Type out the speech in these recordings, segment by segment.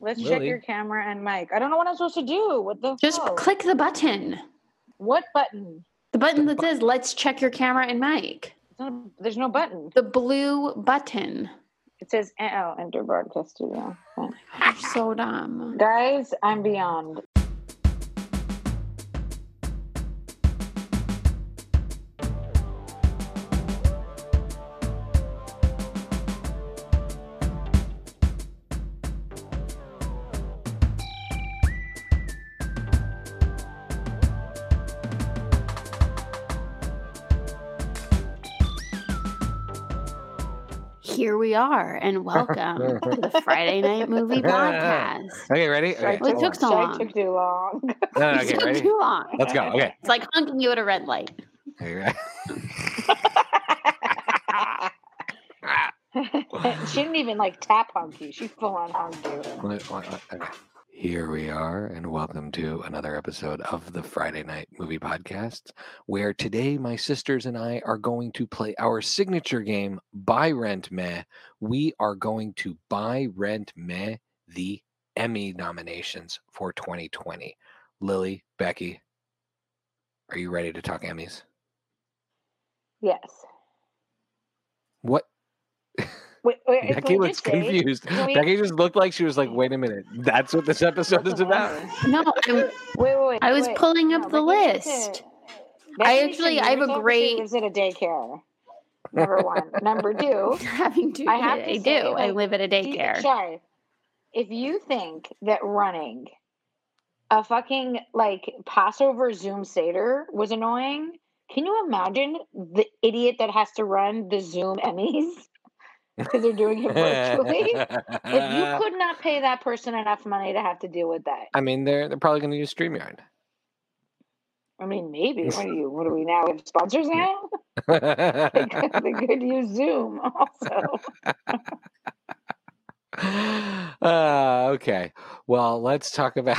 Let's check Lily. your camera and mic. I don't know what I'm supposed to do. What the Just fuck? click the button. What button? The button that says "Let's check your camera and mic." There's no button. The blue button. It says enter broadcast studio. Okay. You're so dumb. Guys, I'm beyond. Here we are, and welcome to the Friday Night Movie Podcast. Okay, ready? Okay. Well, it took so long. Took too long. No, It okay, took ready? too long. Let's go. Okay. It's like honking you at a red light. Okay, She didn't even tap hunky. She full on hunked you. Okay. Here we are, and welcome to another episode of the Friday Night Movie Podcast, where today my sisters and I are going to play our signature game, Buy Rent Meh. We are going to Buy Rent Meh the Emmy nominations for 2020. Lily, Becky, are you ready to talk Emmys? Yes. What? Wait, Becky looks confused. Becky just looked like she was like, wait a minute, that's what this episode is about? No, Wait. I was pulling up the list. I have a great. Lives at a daycare. Number one. Number two. I live at a daycare. Shy, if you think that running a fucking Passover Zoom Seder was annoying, can you imagine the idiot that has to run the Zoom Emmys? Because they're doing it virtually. If you could not pay that person enough money to have to deal with that. I mean, they're probably going to use StreamYard. I mean, maybe. What do we now have sponsors now? They could use Zoom also. Okay. Well, let's talk about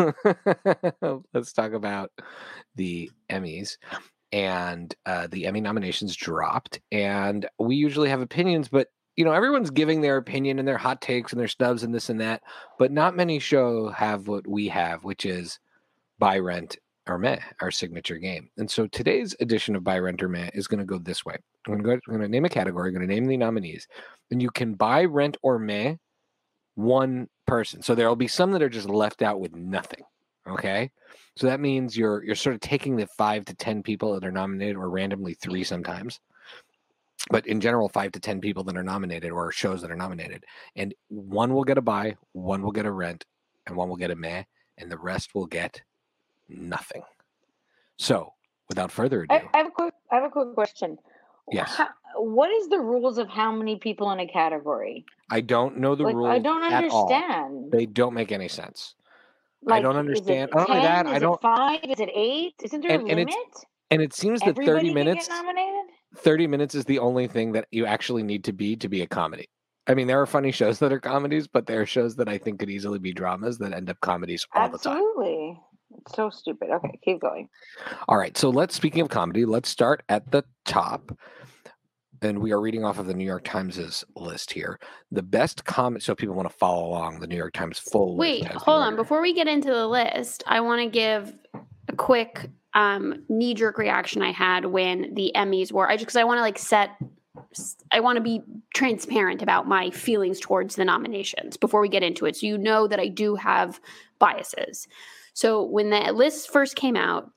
the Emmys. And the Emmy nominations dropped, and we usually have opinions, but everyone's giving their opinion and their hot takes and their snubs and this and that, but not many shows have what we have, which is Buy, Rent, or Meh, our signature game. And so today's edition of Buy, Rent, or Meh is going to go this way. I'm going to name a category, I'm going to name the nominees, and you can buy, rent, or meh one person. So there will be some that are just left out with nothing. Okay, so that means you're sort of taking the 5 to 10 people that are nominated, or randomly 3 sometimes, but in general 5 to 10 people that are nominated, or shows that are nominated, and one will get a buy, one will get a rent, and one will get a meh, and the rest will get nothing. So without further ado, I have a quick question. Yes. What is the rules of how many people in a category? I don't know the rules. I don't at all. understand. They don't make any sense. I don't understand. Is it 10? That is I don't. It 5? Is it 8? Isn't there a limit? And it seems that Everybody 30 minutes. Can get nominated? 30 minutes is the only thing that you actually need to be a comedy. I mean, there are funny shows that are comedies, but there are shows that I think could easily be dramas that end up comedies all the time. Absolutely. It's so stupid. Okay, keep going. All right. So speaking of comedy, let's start at the top. And we are reading off of the New York Times' list here. The best comedy, so people want to follow along the New York Times full list. Wait, hold on. Before we get into the list, I want to give a quick knee-jerk reaction I had when the Emmys were. I want to be transparent about my feelings towards the nominations before we get into it, so you know that I do have biases. So when the list first came out,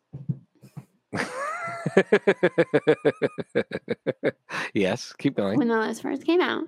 yes, keep going. When the list first came out,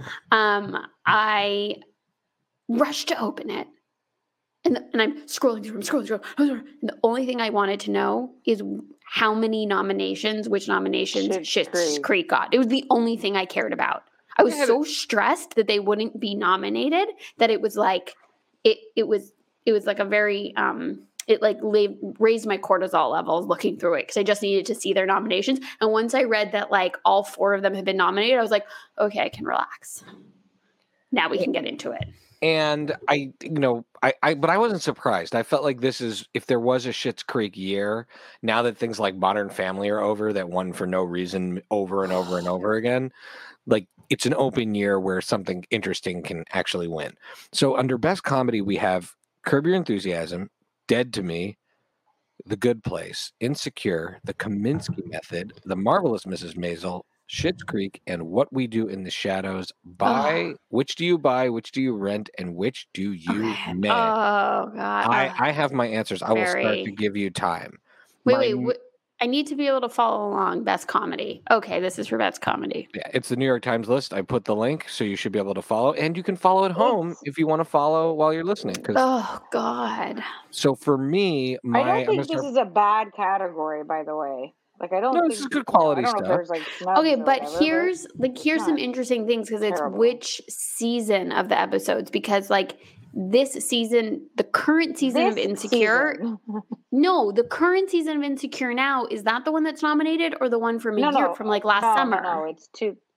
I rushed to open it, and I'm scrolling through. And the only thing I wanted to know is how many nominations, which nominations Schitt's Creek got. It was the only thing I cared about. I was so stressed that they wouldn't be nominated that it was like it was like a very it raised my cortisol levels looking through it because I just needed to see their nominations. And once I read that all 4 of them had been nominated, I was like, okay, I can relax. Now we can get into it. And but I wasn't surprised. I felt like this is, if there was a Schitt's Creek year, now that things like Modern Family are over, that won for no reason over and over and over again, it's an open year where something interesting can actually win. So under Best Comedy, we have Curb Your Enthusiasm, Dead to Me, The Good Place, Insecure, The Kaminsky Method, The Marvelous Mrs. Maisel, Schitt's Creek, and What We Do in the Shadows. Which do you buy? Which do you rent? And which do you meh? Oh, God. I have my answers. I will start to give you time. Wait. I need to be able to follow along. Best Comedy. Okay, this is for Best Comedy. Yeah, it's the New York Times list. I put the link, so you should be able to follow. And you can follow at home if you want to follow while you're listening. Oh, God. So for me, I don't think this is a bad category, by the way. Like, I don't think this is good quality stuff. There's like okay, but here's some interesting things, because it's which season of the episodes, because like this season, the current season of Insecure. No, the current season of Insecure now, is that the one that's nominated, or the one from from like last summer? No, it's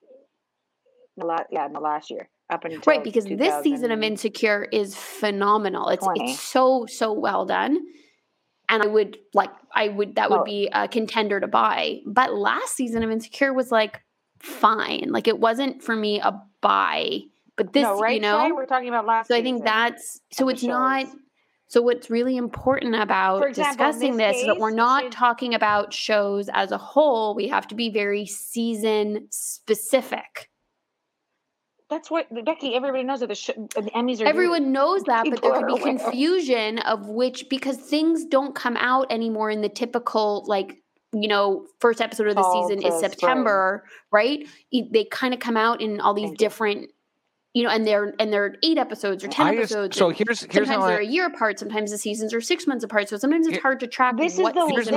last year. Up until right, because this season of Insecure is phenomenal. It's so well done. And that would be a contender to buy. But last season of Insecure was like fine. Like, it wasn't for me a buy. But this, right? We're talking about last season. So I think it's not. So what's really important about discussing this is that we're not talking about shows as a whole. We have to be very season specific. That's what, Becky, everybody knows that the Emmys are. Everyone knows that, but there could be confusion of because things don't come out anymore in the typical, like, first episode of the season is September, right? They kind of come out in all these different, and they're 8 episodes or 10 episodes. So here's sometimes they're a year apart. Sometimes the seasons are 6 months apart. So sometimes it's hard to track. This is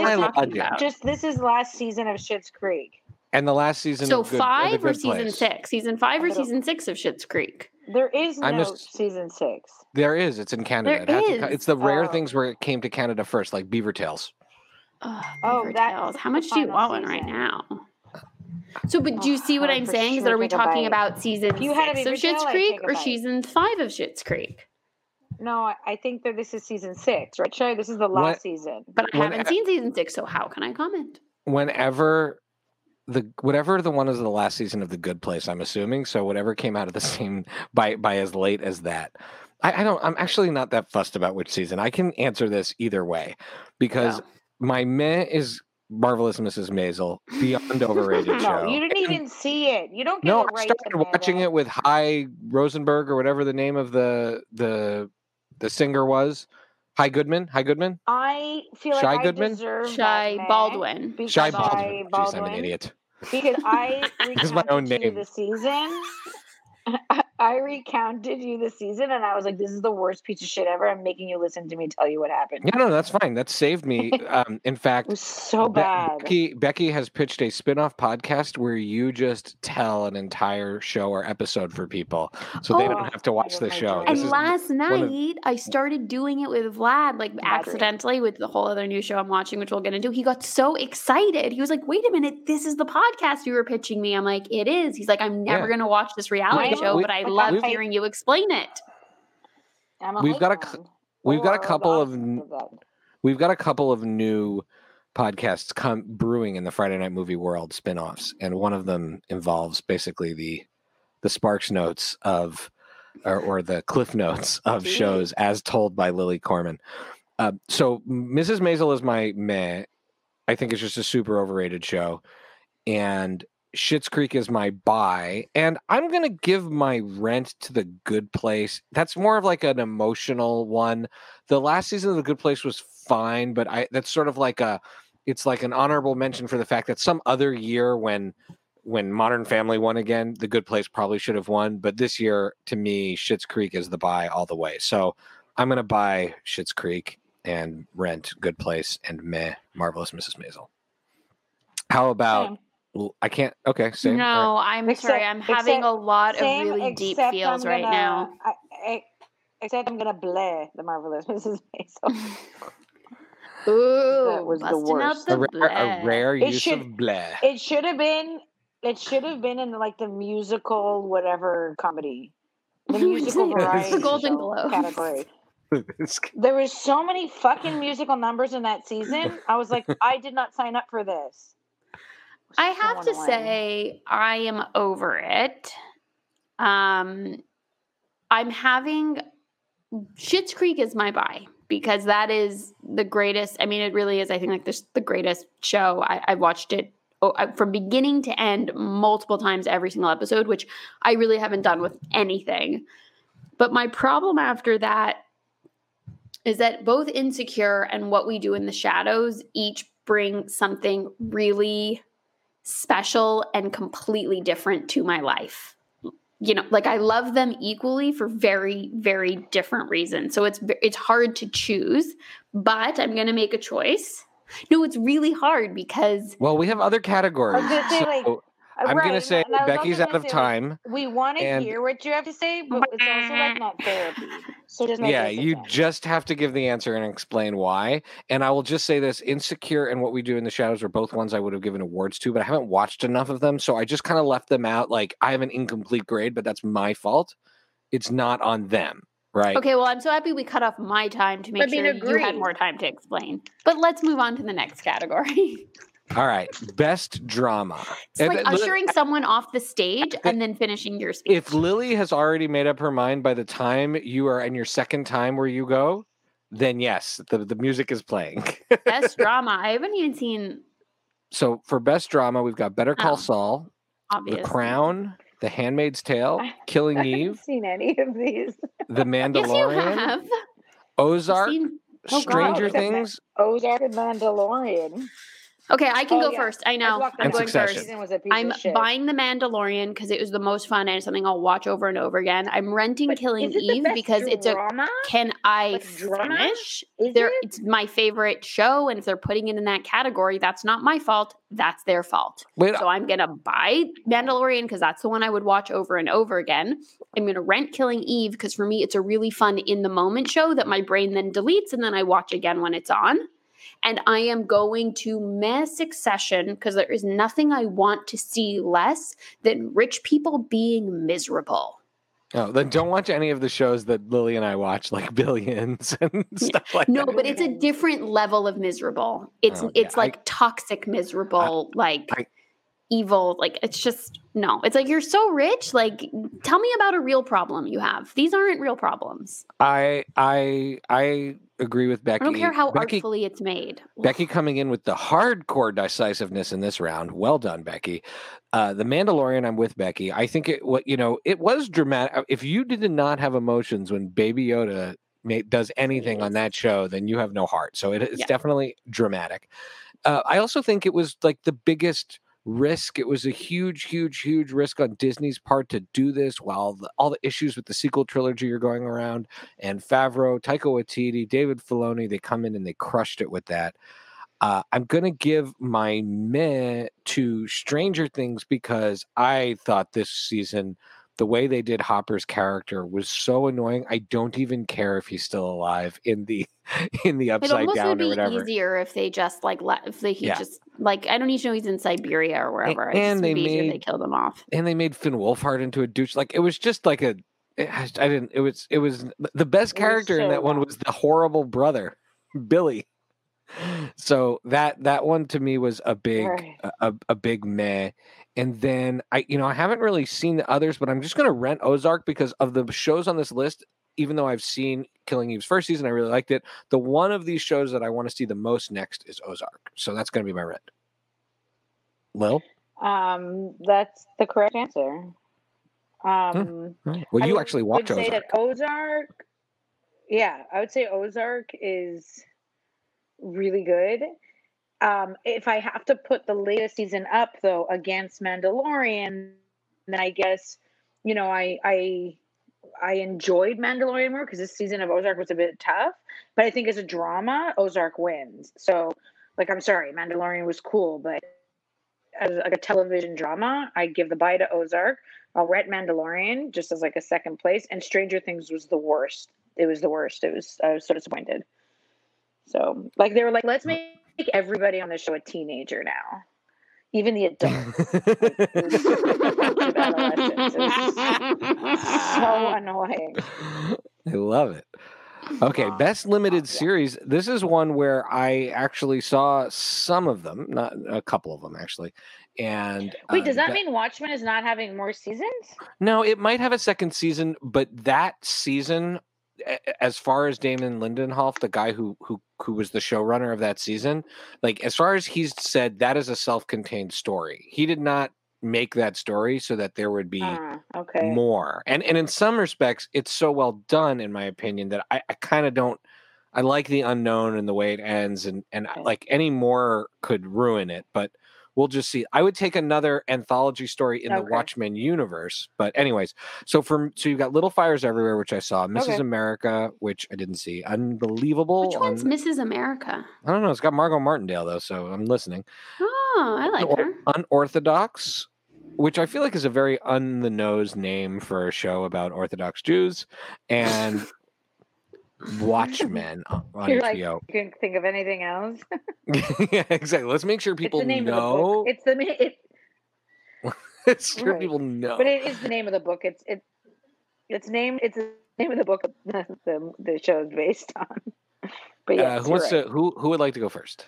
last season of Schitt's Creek. And the last season of five or season 6? Season 5 or season 6 of Schitt's Creek? There is no season 6. There is. It's in Canada. It's the rare things where it came to Canada first, like Beaver Tales. Beaver Tales. How much do you want one right now? So, but do you see what I'm saying? Is that, are we talking about season 6 of Schitt's Creek or season 5 of Schitt's Creek? No, I think that this is season 6, right, Shay? This is the last season. But I haven't seen season 6, so how can I comment? Whatever the one is the last season of The Good Place, I'm assuming. So whatever came out of the same by as late as that. I'm actually not that fussed about which season. I can answer this either way, because my meh is Marvelous Mrs. Maisel, beyond overrated show. No, you didn't even see it. You don't get it right. I started watching it with Hy Rosenberg, or whatever the name of the singer was. Hy Goodman. I feel like I deserve Shai Baldwin. Shai Baldwin. Jeez, I'm an idiot. Because I recounted my own name. the season. I recounted you the season, and I was like, "This is the worst piece of shit ever." I'm making you listen to me tell you what happened. Yeah, no, that's fine. That saved me. In fact, it was so bad. Becky has pitched a spin-off podcast where you just tell an entire show or episode for people, so they don't have to watch the show. And last night, I started doing it with Vlad, like accidentally, with the whole other new show I'm watching, which we'll get into. He got so excited. He was like, "Wait a minute, this is the podcast you were pitching me." I'm like, "It is." He's like, "I'm never going to watch this reality show, but I love hearing you explain it." We've got a couple of new podcasts brewing in the Friday Night Movie world, spinoffs, and one of them involves basically the Sparks Notes of or the Cliff Notes of shows as told by Lily Corman. So Mrs. Maisel is my meh. I think it's just a super overrated show, and Schitt's Creek is my buy, and I'm going to give my rent to The Good Place. That's more of like an emotional one. The last season of The Good Place was fine, but that's sort of like it's like an honorable mention for the fact that some other year when Modern Family won again, The Good Place probably should have won, but this year, to me, Schitt's Creek is the buy all the way. So I'm going to buy Schitt's Creek and rent Good Place and meh, Marvelous Mrs. Maisel. How about... I can't. Okay, same. No, I'm sorry. I'm having a lot of really deep feels right now. Except I'm gonna bleh the Marvelous Mrs. Maisel. Ooh, that was the worst. A rare use of bleh. It should have been in like the musical whatever comedy, the musical variety Golden Globe category. There was so many fucking musical numbers in that season. I was like, I did not sign up for this. I have to say, I am over it. I'm having Schitt's Creek is my buy because that is the greatest. I mean, it really is. I think like this the greatest show. I've watched it from beginning to end multiple times every single episode, which I really haven't done with anything. But my problem after that is that both Insecure and What We Do in the Shadows each bring something really special and completely different to my life. You know, like I love them equally for very, very different reasons. So it's hard to choose, but I'm going to make a choice. No, it's really hard because... Well, we have other categories. I was gonna say, so like, I'm going to say and I was Becky's also out gonna of say, time. Like, we want to hear what you have to say, but it's also like not therapy. So just make Yeah, it you sense. just have to give the answer and explain why. And I will just say this, Insecure and What We Do in the Shadows are both ones I would have given awards to, but I haven't watched enough of them. So I just kind of left them out. Like I have an incomplete grade, but that's my fault. It's not on them. Right. Okay, well, I'm so happy we cut off my time to make sure you had more time to explain. But let's move on to the next category. All right. Best drama. It's like ushering someone off the stage and then finishing your speech. If Lily has already made up her mind by the time you are in your second time where you go, then yes, the music is playing. Best drama. I haven't even seen. So for best drama, we've got Better Call Saul, obviously. The Crown, The Handmaid's Tale, Killing Eve. I haven't seen any of these. The Mandalorian. Yes, you have. Ozark. Stranger Things. Ozark and Mandalorian. Okay, I can go first. I know. I'm going Succession. first. I'm buying The Mandalorian because it was the most fun and something I'll watch over and over again. I'm renting Killing Eve because it's a. Can I finish? It's my favorite show, and if they're putting it in that category, that's not my fault. That's their fault. So I'm gonna buy Mandalorian because that's the one I would watch over and over again. I'm gonna rent Killing Eve because for me it's a really fun in the moment show that my brain then deletes and then I watch again when it's on. And I am going to miss Succession because there is nothing I want to see less than rich people being miserable. Oh, then don't watch any of the shows that Lily and I watch, like Billions and stuff like that. No, but it's a different level of miserable. It's like toxic miserable, evil. Like it's just no. It's like you're so rich. Like tell me about a real problem you have. These aren't real problems. I agree with Becky. I don't care how artfully it's made. Becky coming in with the hardcore decisiveness in this round. Well done, Becky. The Mandalorian, I'm with Becky. I think it was dramatic. If you did not have emotions when Baby Yoda does anything on that show, then you have no heart. So it's definitely dramatic. I also think it was like the biggest risk. It was a huge risk on Disney's part to do this while all the issues with the sequel trilogy are going around, and Favreau, Taika Waititi, David Filoni, they come in and they crushed it with that. I'm going to give my meh to Stranger Things because I thought this season, the way they did Hopper's character was so annoying. I don't even care if he's still alive in the Upside Down or whatever. It almost would be easier if they just just like I don't need to know he's in Siberia or wherever. And they killed him off. And they made Finn Wolfhard into a douche. Like it was just like it was the best character in that one was the horrible brother, Billy. So that one to me was a big meh. And then I haven't really seen the others, but I'm just going to rent Ozark because of the shows on this list. Even though I've seen Killing Eve's first season, I really liked it. The one of these shows that I want to see the most next is Ozark. So that's going to be my rent. Lil? That's the correct answer. Well, you actually watch Ozark. I would say that Ozark. Yeah, I would say Ozark is really good. If I have to put the latest season up though against Mandalorian, then I guess I enjoyed Mandalorian more because this season of Ozark was a bit tough. But I think as a drama, Ozark wins. So, I'm sorry, Mandalorian was cool, but as a television drama, I give the bye to Ozark. I'll rent Mandalorian just as a second place, and Stranger Things was the worst. It was the worst. I was so disappointed. So, they were like, let's make everybody on the show a teenager now. Even the adults. So annoying. I love it. Okay, best limited series. This is one where I actually saw some of them, not a couple of them actually. And wait, does that mean Watchmen is not having more seasons? No, it might have a second season, but that season, as far as Damon Lindelof, the guy who was the showrunner of that season, like as far as he's said, that is a self-contained story. He did not make that story so that there would be more. And in some respects, it's so well done, in my opinion, that I kind of don't. I like the unknown and the way it ends, and like any more could ruin it, but. We'll just see. I would take another anthology story in the Watchmen universe. But anyways, so you've got Little Fires Everywhere, which I saw. Mrs. America, which I didn't see. Unbelievable. Which one's Mrs. America? I don't know. It's got Margot Martindale, though, so I'm listening. Oh, I like her. Unorthodox, which I feel like is a very on-the-nose name for a show about Orthodox Jews. And... Watchmen on You're HBO. Like, you can think of anything else. Yeah, exactly. Let's make sure people know. It's the name. It's sure people know. But it is the name of the book. It's the name of the book the show is based on. But yeah, who would like to go first?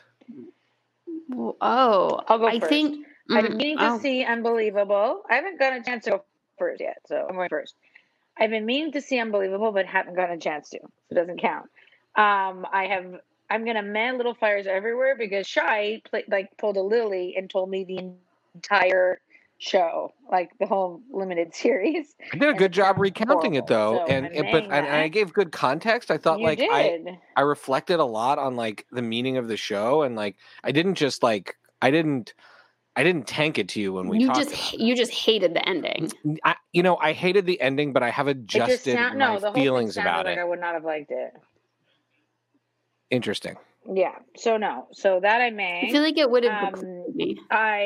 Oh, I'll go first. I think I've been meaning to see Unbelievable. I haven't gotten a chance to go first yet, so I'm going first. I've been meaning to see Unbelievable, but haven't gotten a chance to. So it doesn't count. I'm gonna man Little Fires Everywhere because Shy pulled a Lily and told me the entire show, like the whole limited series. I did a good job recounting it though, and I gave good context. I thought I reflected a lot on like the meaning of the show, and like I didn't tank it to you when we talked. You just hated the ending. I hated the ending, but I have adjusted my feelings about it. I would not have liked it. Interesting. Yeah. So no. So that I may. I feel like it would have me.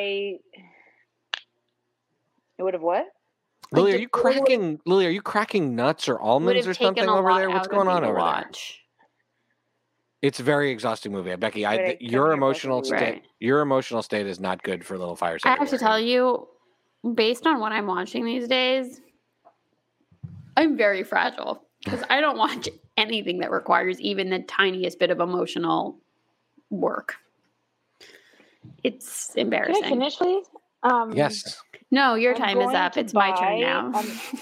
It would have what? Lily, are you cracking nuts or almonds or something over there? What's going on over there? It's a very exhausting movie. Becky, your emotional state is not good for Little Fires Everywhere. I have to tell you, based on what I'm watching these days, I'm very fragile because I don't watch anything that requires even the tiniest bit of emotional work. It's embarrassing. Can I finish, please? Yes. No, your time is up. It's my turn now.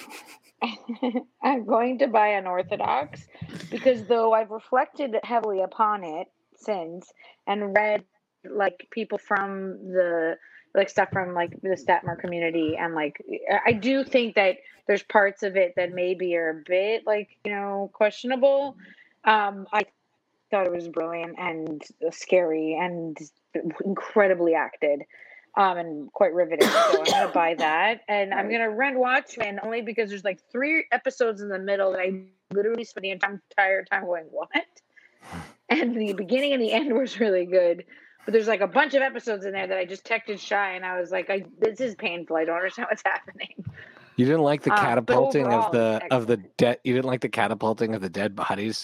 I'm going to buy Unorthodox because though I've reflected heavily upon it since and read like people from the stuff from like the Statmer community, and like I do think that there's parts of it that maybe are a bit like questionable. I thought it was brilliant and scary and incredibly acted. And quite riveting. So I'm going to buy that. And I'm going to rent Watchmen only because there's like 3 episodes in the middle that I literally spent the entire time going, what? And the beginning and the end was really good. But there's like a bunch of episodes in there that I just texted Shy and I was like, this is painful. I don't understand what's happening. You didn't like the catapulting of the dead. You didn't like the catapulting of the dead bodies.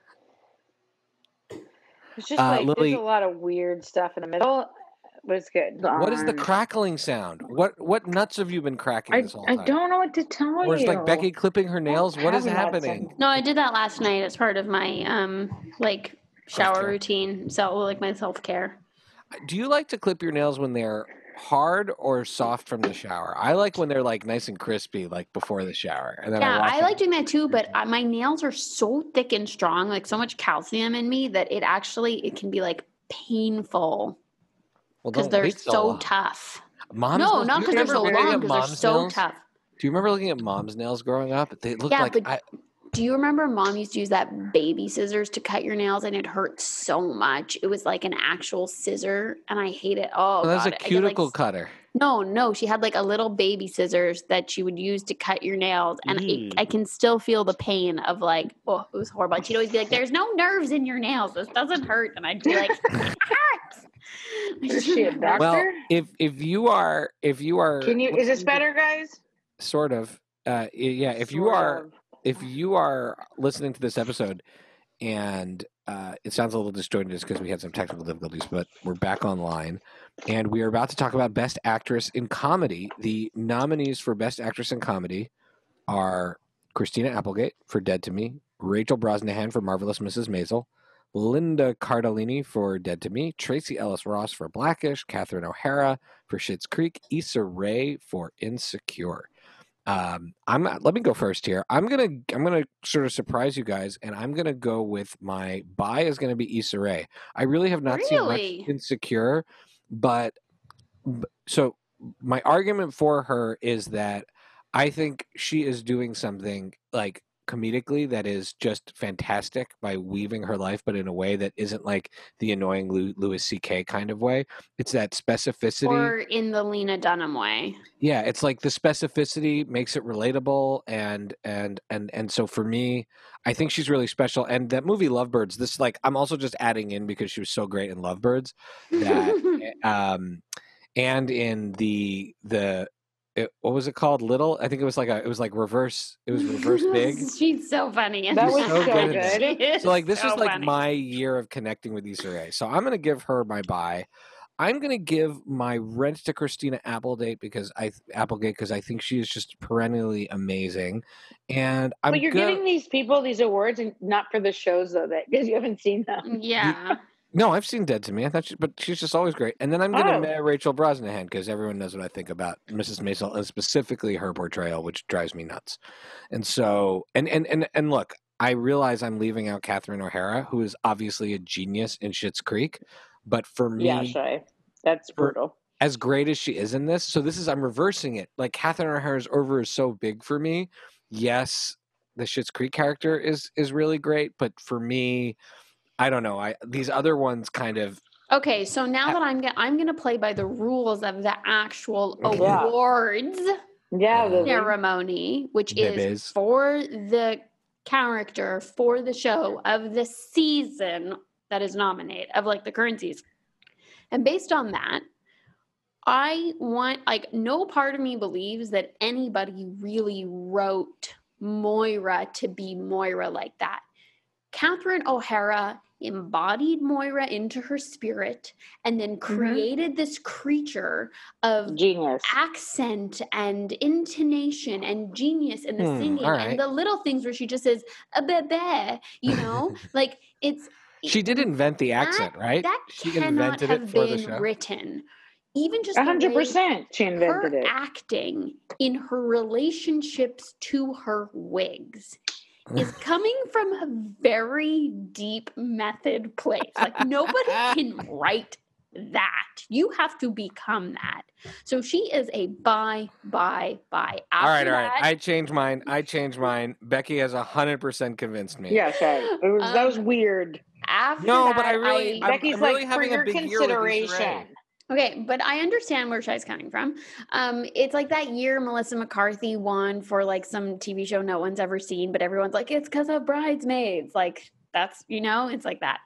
It's just like Lily, there's a lot of weird stuff in the middle. But it's good. What is the crackling sound? What nuts have you been cracking this whole time? I don't know what to tell you. Or is like Becky clipping her nails? What is happening? No, I did that last night as part of my shower routine. So like my self-care. Do you like to clip your nails when they're hard or soft from the shower? I like when they're like nice and crispy, like before the shower. And then I like doing that too. But my nails are so thick and strong, like so much calcium in me that it can be like painful. Because they're so tough. Not because they're so long, because they're so tough. Do you remember looking at Mom's nails growing up? They looked do you remember Mom used to use that baby scissors to cut your nails and it hurt so much? It was like an actual scissor and I hate it. Oh, that's a cuticle cutter. No. She had like a little baby scissors that she would use to cut your nails. And I can still feel the pain of like, oh, it was horrible. And she'd always be like, there's no nerves in your nails. This doesn't hurt. And I'd be like, it hurts. Is she a doctor? Well, if you are, is this better, guys? Sort of. Yeah. If you are listening to this episode and it sounds a little disjointed just because we had some technical difficulties, but we're back online and we are about to talk about Best Actress in Comedy. The nominees for Best Actress in Comedy are Christina Applegate for Dead to Me, Rachel Brosnahan for Marvelous Mrs. Maisel, Linda Cardellini for Dead to Me, Tracy Ellis Ross for Blackish, Catherine O'Hara for Schitt's Creek, Issa Rae for Insecure. Let me go first here. I'm gonna sort of surprise you guys, and I'm gonna go with my buy is gonna be Issa Rae. I really have not seen much Insecure, but so my argument for her is that I think she is doing something like comedically that is just fantastic by weaving her life, but in a way that isn't like the annoying Louis C.K. kind of way. It's that specificity, or in the Lena Dunham way. Yeah, it's like the specificity makes it relatable, and so for me, I think she's really special. And that movie Lovebirds, this like I'm also just adding in because she was so great in Lovebirds that and in the what was it called? Little? I think it was like reverse. It was Reverse Big. She's so funny. That was so good. So like this is like funny. my year of connecting with Issa Rae. So I'm gonna give her my buy. I'm gonna give my rent to Christina Applegate because I think she is just perennially amazing. And but you're giving these people these awards and not for the shows though, that because you haven't seen them. Yeah. No, I've seen Dead to Me. I thought, but she's just always great. And then I'm going to marry Rachel Brosnahan because everyone knows what I think about Mrs. Maisel and specifically her portrayal, which drives me nuts. And so, and look, I realize I'm leaving out Catherine O'Hara, who is obviously a genius in Schitt's Creek, but for me, yeah, Shay, that's brutal. As great as she is in this, so I'm reversing it. Like Catherine O'Hara's over is so big for me. Yes, the Schitt's Creek character is really great, but for me, I don't know. These other ones kind of. Okay, so now that I'm gonna play by the rules of the actual awards ceremony, which is for the character for the show of the season that is nominated of like the current season, and based on that, I want no part of me believes that anybody really wrote Moira to be Moira like that. Catherine O'Hara embodied Moira into her spirit and then created this creature of genius accent and intonation and genius in the singing and the little things where she just says a bebe, like it's. She did invent the accent, right? That she cannot invented have it for been the show. Written. Even just 100%, she invented it. Acting in her relationships to her wigs is coming from a very deep method place. Like nobody can write that. You have to become that. So she is a buy. All right. I changed mine. Becky has 100% convinced me. Yeah, that was weird. But Becky's I'm really having for your a big consideration. Okay, but I understand where Shai's coming from. It's like that year Melissa McCarthy won for like some TV show no one's ever seen, but everyone's like, it's because of Bridesmaids. Like that's, it's like that.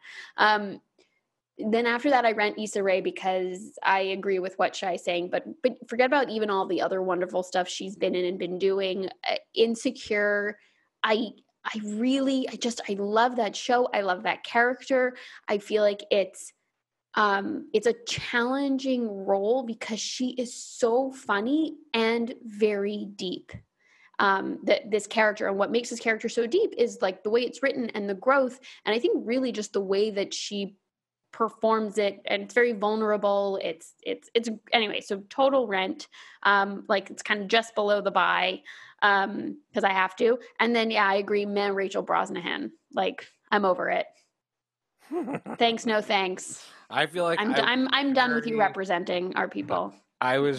Then after that, I rent Issa Rae because I agree with what Shai's saying, but forget about even all the other wonderful stuff she's been in and been doing. Insecure, I love that show. I love that character. I feel like it's a challenging role because she is so funny and very deep. This character, and what makes this character so deep is like the way it's written and the growth. And I think really just the way that she performs it, and it's very vulnerable. It's anyway, so total rent. Like it's kind of just below the buy, because I have to. And then I agree, Rachel Brosnahan. Like I'm over it. Thanks, no thanks. I feel like I'm done with you representing our people. I was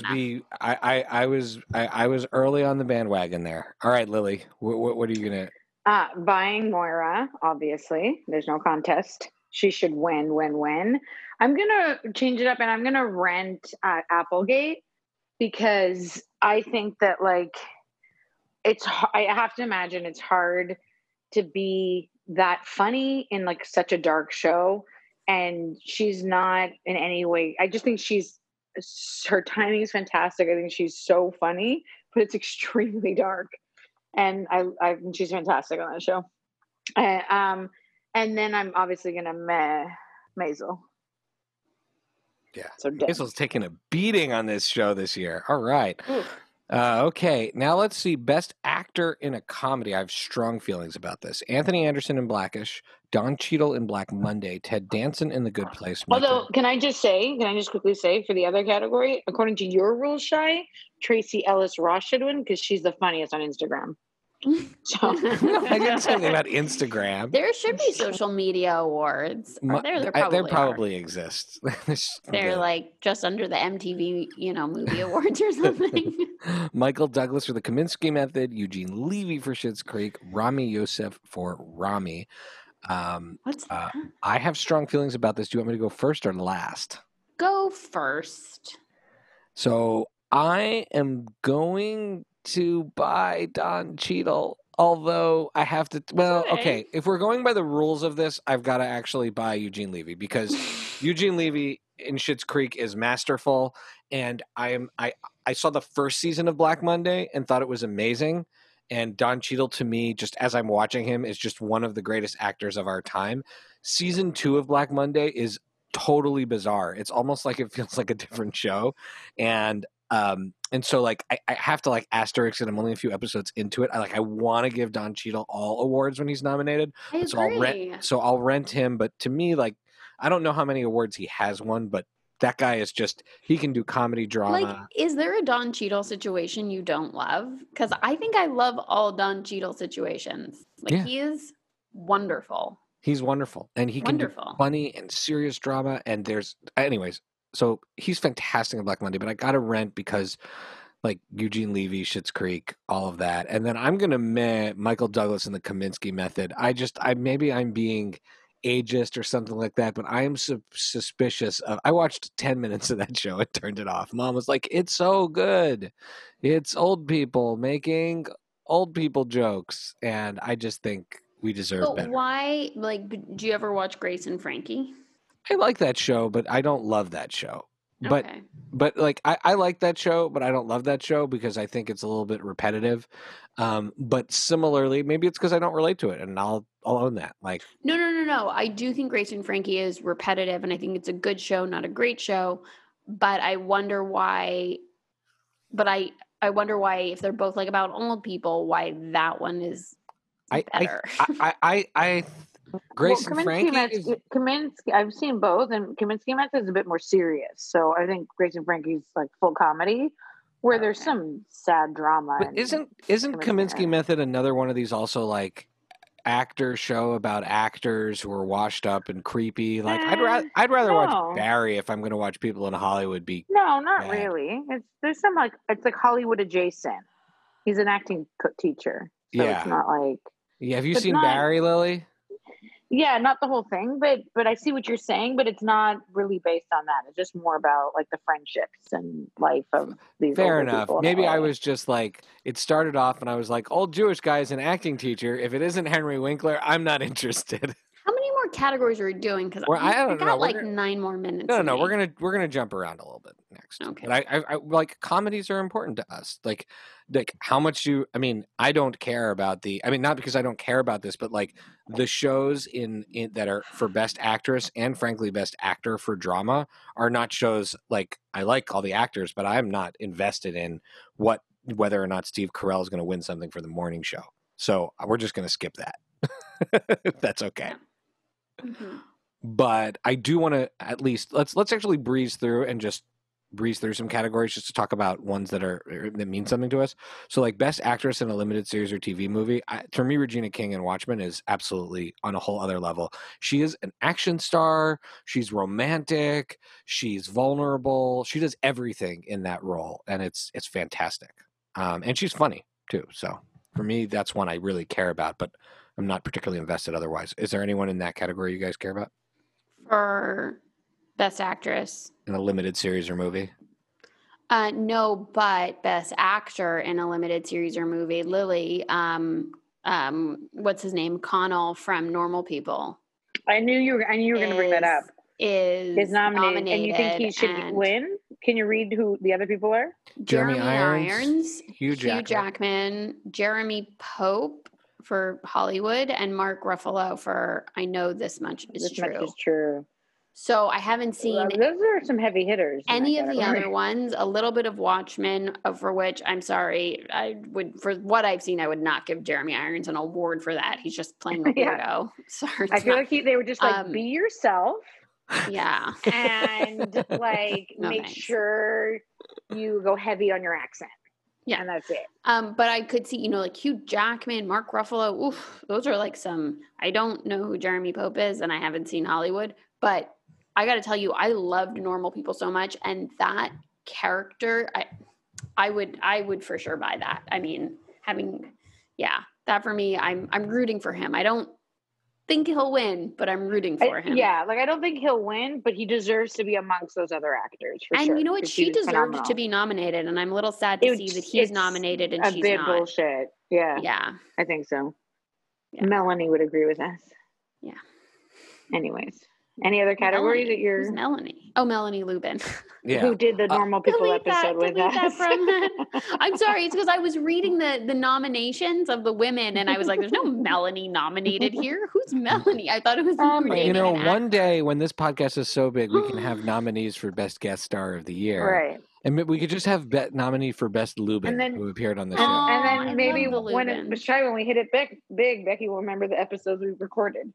early on the bandwagon there. All right, Lily, what are you gonna? Buying Moira, obviously. There's no contest. She should win. I'm gonna change it up and I'm gonna rent Applegate because I think that like I have to imagine it's hard to be that funny in like such a dark show. And she's not in any way. I just think her timing is fantastic. I think she's so funny, but it's extremely dark. And she's fantastic on that show. And then I'm obviously gonna Maisel. Yeah, so Maisel's taking a beating on this show this year. All right. Oof. Okay, now let's see. Best actor in a comedy. I have strong feelings about this. Anthony Anderson in Blackish, Don Cheadle in Black Monday, Ted Danson in The Good Place. Although, can I just quickly say, for the other category, according to your rules, Shy, Tracy Ellis Ross should win because she's the funniest on Instagram. So no, I didn't say anything about Instagram. There should be social media awards. There probably exist. They're like just under the MTV, movie awards or something. Michael Douglas for The Kaminsky Method, Eugene Levy for Schitt's Creek, Rami Youssef for Rami. What's that? I have strong feelings about this. Do you want me to go first or last? Go first. So I am going to buy Don Cheadle, although I have to. Well, okay. If we're going by the rules of this, I've got to actually buy Eugene Levy because Eugene Levy in Schitt's Creek is masterful, and I saw the first season of Black Monday and thought it was amazing. And Don Cheadle, to me, just as I'm watching him, is just one of the greatest actors of our time. Season 2 of Black Monday is totally bizarre. It's almost like it feels like a different show, and so like I have to like asterisk, and I'm only a few episodes into it. I want to give Don Cheadle all awards when he's nominated. I agree. I'll rent him. But to me, like, I don't know how many awards he has won, but that guy is just, he can do comedy, drama. Like, is there a Don Cheadle situation you don't love? Because I think I love all Don Cheadle situations. Like, he is wonderful. He's wonderful. And he can do funny and serious drama. And anyways, so he's fantastic in Black Monday, but I got to rent because like Eugene Levy, Schitt's Creek, all of that. And then I'm going to Michael Douglas and The Kaminsky Method. Maybe I'm being ageist or something like that, but I am suspicious of. I watched 10 minutes of that show and turned it off. Mom was like, "It's so good. It's old people making old people jokes," and I just think we deserve better. Why? Like, do you ever watch Grace and Frankie? I like that show, but I don't love that show. But like I like that show, but I don't love that show because I think it's a little bit repetitive. But similarly, maybe it's because I don't relate to it, and I'll own that. Like, no. I do think Grace and Frankie is repetitive, and I think it's a good show, not a great show. But I wonder why. But I wonder why, if they're both like about old people, why that one is better. Grace and Frankie. Kaminsky, I've seen both, and Kaminsky Method is a bit more serious. So I think Grace and Frankie's like full comedy, where there's some sad drama. But isn't Kaminsky Method another one of these also like actor show about actors who are washed up and creepy? Like I'd rather watch Barry if I'm going to watch people in Hollywood be. No, not really. There's some like it's like Hollywood adjacent. He's an acting teacher, so it's not like. Yeah, have you seen Barry, Lily? Yeah, not the whole thing, but I see what you're saying, but it's not really based on that. It's just more about like the friendships and life of these. Fair enough. Maybe I was just like, it started off and I was like, old Jewish guy's an acting teacher. If it isn't Henry Winkler, I'm not interested. How many more categories are we doing? Because I got like 9 more minutes. No. We're gonna jump around a little bit next. Okay. But I like comedies are important to us. Like how much I don't care about not because I don't care about this, but like the shows in that are for Best Actress and frankly Best Actor for drama are not shows like I like all the actors, but I'm not invested in whether or not Steve Carell is going to win something for the morning show. So we're just going to skip that. If that's okay. Yeah. Mm-hmm. But I do want to at least let's actually breeze through some categories just to talk about ones that mean something to us. So like Best Actress in a Limited Series or TV Movie, to me, Regina King in Watchmen is absolutely on a whole other level. She is an action star. She's romantic. She's vulnerable. She does everything in that role, and it's fantastic. And she's funny too. So for me, that's one I really care about, but I'm not particularly invested otherwise. Is there anyone in that category you guys care about? For Best Actress in a limited series or movie? No, but Best Actor in a limited series or movie. Lily, what's his name? Connell from Normal People. I knew you were going to bring that up. Is nominated, and you think he should win? Can you read who the other people are? Jeremy Irons, Hugh Jackman, Jeremy Pope for Hollywood, and Mark Ruffalo for I Know This Much Is True. Much is true. So I haven't seen those are some heavy hitters. Any of the other ones. A little bit of Watchmen, for which I'm sorry, for what I've seen, I would not give Jeremy Irons an award for that. He's just playing a weirdo. Sorry, I feel like they were just like, be yourself. Yeah, and like make sure you go heavy on your accent. Yeah, and that's it. But I could see, like Hugh Jackman, Mark Ruffalo. Oof, those are like some. I don't know who Jeremy Pope is, and I haven't seen Hollywood, but I got to tell you, I loved Normal People so much, and that character, I would for sure buy that. I mean, that for me, I'm rooting for him. I don't think he'll win, but I'm rooting for him. Yeah, like I don't think he'll win, but he deserves to be amongst those other actors. And sure, you know what? She deserved to be nominated, and I'm a little sad to see that he's nominated and she's not. A bit bullshit. Yeah. Yeah. I think so. Yeah. Melanie would agree with us. Yeah. Anyways. Any other category that you're... Who's Melanie? Oh, Melanie Lubin. Yeah. Who did the Normal People episode with us. I'm sorry. It's because I was reading the nominations of the women, and I was like, there's no Melanie nominated here. Who's Melanie? I thought it was... one day when this podcast is so big, we can have nominees for Best Guest Star of the Year. Right. And we could just have nominee for Best Lubin who appeared on the show. And then maybe when we hit it big, Becky will remember the episodes we recorded.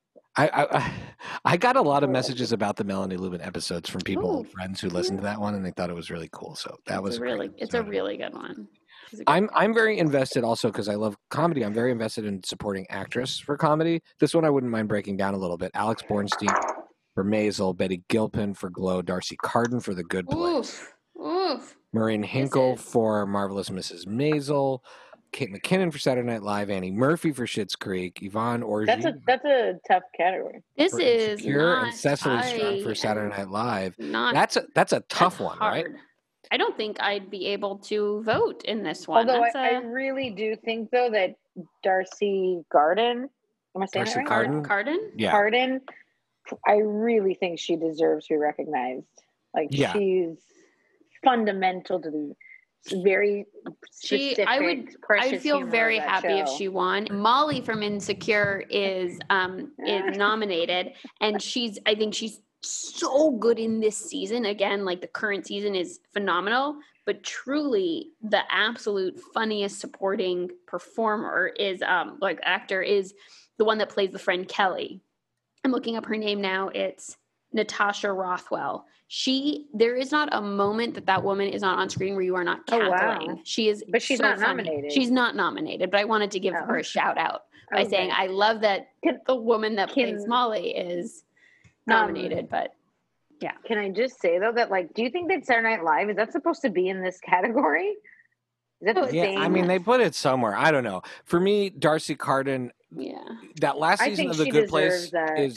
I got a lot of messages about the Melanie Lubin episodes from people, friends who listened to that one, and they thought it was really cool. So it's a really good one. I'm very invested also because I love comedy. I'm very invested in supporting actress for comedy. This one I wouldn't mind breaking down a little bit. Alex Bornstein for Maisel, Betty Gilpin for Glow, Darcy Carden for The Good Place. Oof. Maureen Hinkle for Marvelous Mrs. Maisel, Kate McKinnon for Saturday Night Live, Annie Murphy for Schitt's Creek, Yvonne Orji. That's a tough category. This is Insecure, and Cecily Strong for Saturday Night Live. That's a tough one, hard. Right? I don't think I'd be able to vote in this one. Although I really do think though that Darcy Garden, am I saying Darcy that right? Carden? Yeah. Carden, I really think she deserves to be recognized. Like she's fundamental to the very specific. I'd feel very happy if she won. Molly from Insecure is nominated, and I think she's so good in this season. Again, like the current season is phenomenal, but truly the absolute funniest supporting performer is actor is the one that plays the friend Kelly. I'm looking up her name now. It's Natasha Rothwell. There is not a moment that woman is not on screen where you are not cackling. Wow. She is, but she's so not funny. nominated. She's not nominated, but I wanted to give her a shout out by saying I love that the woman that plays Molly is nominated. But yeah, can I just say though that do you think that Saturday Night Live is that supposed to be in this category? Is that the same? I mean, they put it somewhere. I don't know. For me, Darcy Carden. Yeah, that last season of The Good Place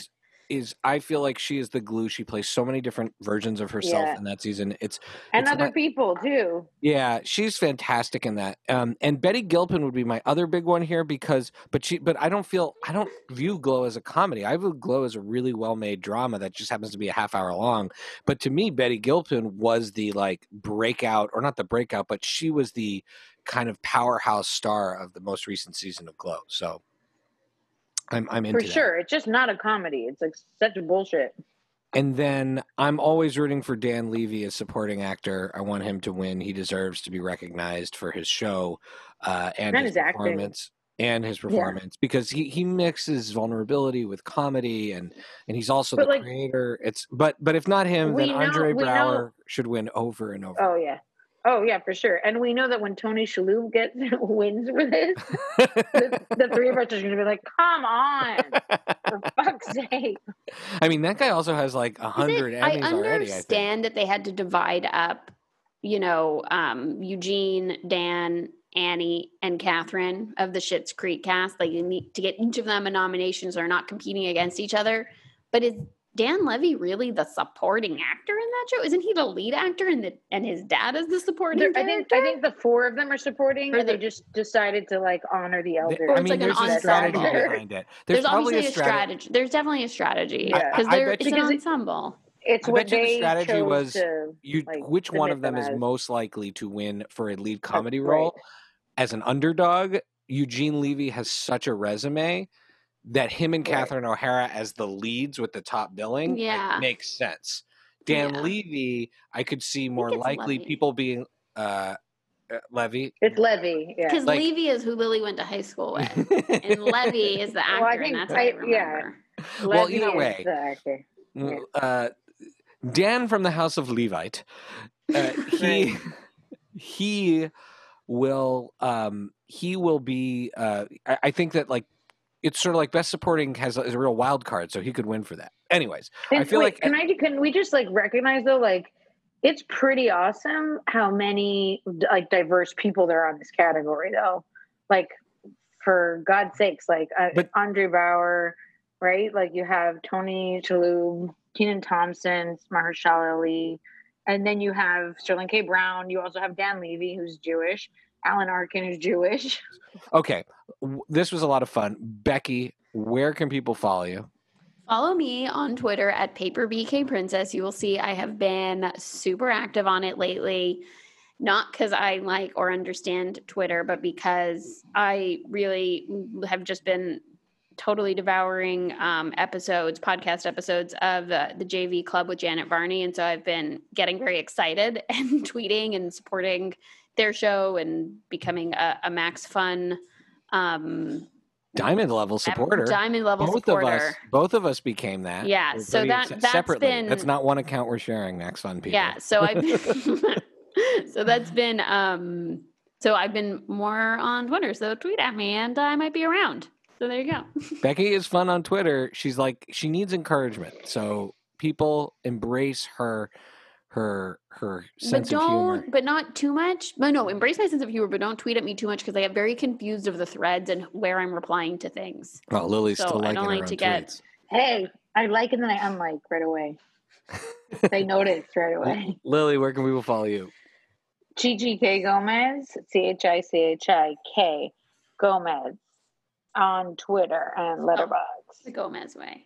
is I feel like she is the glue. She plays so many different versions of herself in that season. It's other people too. Yeah, she's fantastic in that. And Betty Gilpin would be my other big one here but I don't view Glow as a comedy. I view Glow as a really well-made drama that just happens to be a half hour long. But to me, Betty Gilpin was the breakout, or not the breakout, but she was the kind of powerhouse star of the most recent season of Glow. So I'm into for sure. It's just not a comedy. It's such bullshit. And then I'm always rooting for Dan Levy as supporting actor. I want him to win. He deserves to be recognized for his show and his performance. And his performance, because he mixes vulnerability with comedy, and he's also the creator. But if not him, then Andre Braugher should win over and over. Oh yeah, for sure. And we know that when Tony Shalhoub wins for this, the three of us are going to be like, "Come on, for fuck's sake!" I mean, that guy also has 100 Emmys already. I understand that they had to divide up, Eugene, Dan, Annie, and Catherine of the Schitt's Creek cast. You need to get each of them a nomination, so they're not competing against each other. But is Dan Levy really the supporting actor in that show? Isn't he the lead actor and his dad is the supporting character? I think the four of them are supporting, or they just decided to honor the elders. There's a strategy behind it. There's obviously a strategy. There's definitely a strategy because it's an ensemble. It's what they strategy was. Which one of them is most likely to win for a lead comedy role as an underdog? Eugene Levy has such a resume that him and Right. Catherine O'Hara as the leads with the top billing Yeah. makes sense. Dan Yeah. Levy, I could see more it's likely Levy. people being Levy. It's Levy, yeah. Because Like- Levy is who Lily went to high school with, and Levy is the actor, Well, I think and that's what I remember. Well, Levy either is way. the actor. Yeah. Dan from the House of Levite, he will be. I think that like it's sort of like Best Supporting is a real wild card, so he could win for that. Anyways, I feel like can we just like recognize though, like it's pretty awesome how many like diverse people there are on this category though. Like for God's sakes, like But- Andre Bauer, right? Like you have Tony Shalhoub, Kenan Thompson, Mahershala Ali, and then you have Sterling K. Brown. You also have Dan Levy, who's Jewish. Alan Arkin, who's Jewish. okay, this was a lot of fun. Becky, where can people follow you? Follow me on Twitter at PaperBKPrincess. You will see I have been super active on it lately. Not because I like or understand Twitter, but because I really have just been totally devouring podcast episodes of the JV Club with Janet Varney. And so I've been getting very excited and tweeting and supporting their show and becoming a Max Fun Diamond level supporter. Diamond level supporter. Both of us became that. Yeah, so that's separately. been- That's not one account we're sharing, Max Fun people. Yeah, so I've so that's been so I've been more on Twitter. So tweet at me and I might be around. So there you go. Becky is fun on Twitter. She's like she needs encouragement. So people embrace her sense of humor. But not too much. But no, embrace my sense of humor, but don't tweet at me too much because I get very confused of the threads and where I'm replying to things. Oh, Lily's So still I liking don't her like own to get- tweets. Hey, I like and then I unlike right away. They noticed right away. Lily, where can people follow you? Chichik Gomez, ChiChiK Gomez on Twitter and Letterboxd. The Gomez way.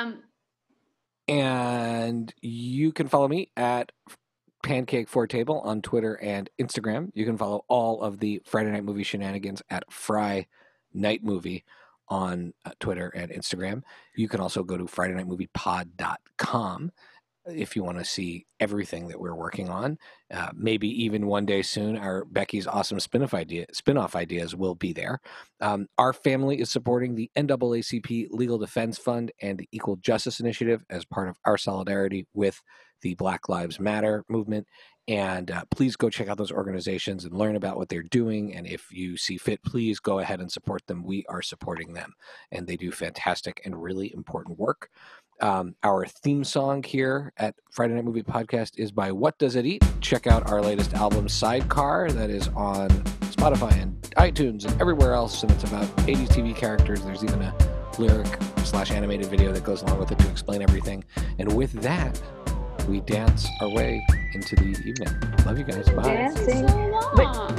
And you can follow me at Pancake for Table on Twitter and Instagram. You can follow all of the Friday Night Movie shenanigans at Fry Night Movie on Twitter and Instagram. You can also go to FridayNightMoviePod.com if you want to see everything that we're working on. Maybe even one day soon, our Becky's awesome spin-off ideas will be there. Our family is supporting the NAACP Legal Defense Fund and the Equal Justice Initiative as part of our solidarity with the Black Lives Matter movement. And please go check out those organizations and learn about what they're doing. And if you see fit, please go ahead and support them. We are supporting them, and they do fantastic and really important work. Our theme song here at Friday Night Movie Podcast is by What Does It Eat? Check out our latest album, Sidecar, that is on Spotify and iTunes and everywhere else. And it's about 80s TV characters. There's even a lyric/animated video that goes along with it to explain everything. And with that, we dance our way into the evening. Love you guys. Bye. Dancing. So long.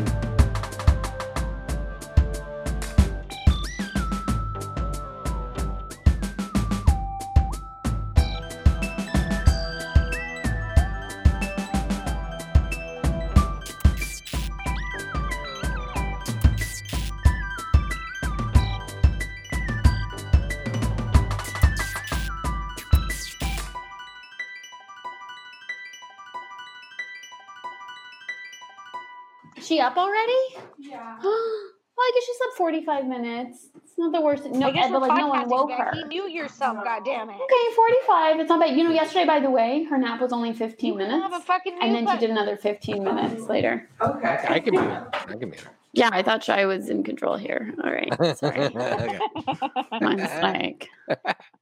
Is she up already? Yeah. Well, I guess she slept 45 minutes. It's not the worst. No, I guess but we're like no one podcasting, woke Becky. her. Mute yourself, goddammit. Okay, 45. It's not bad. You know, yesterday, by the way, her nap was only 15 You minutes. have a fucking And mute then she button. did another 15 minutes later. Okay. I can mute her. Yeah, I thought I was in control here. All right. Sorry. Okay. My mistake.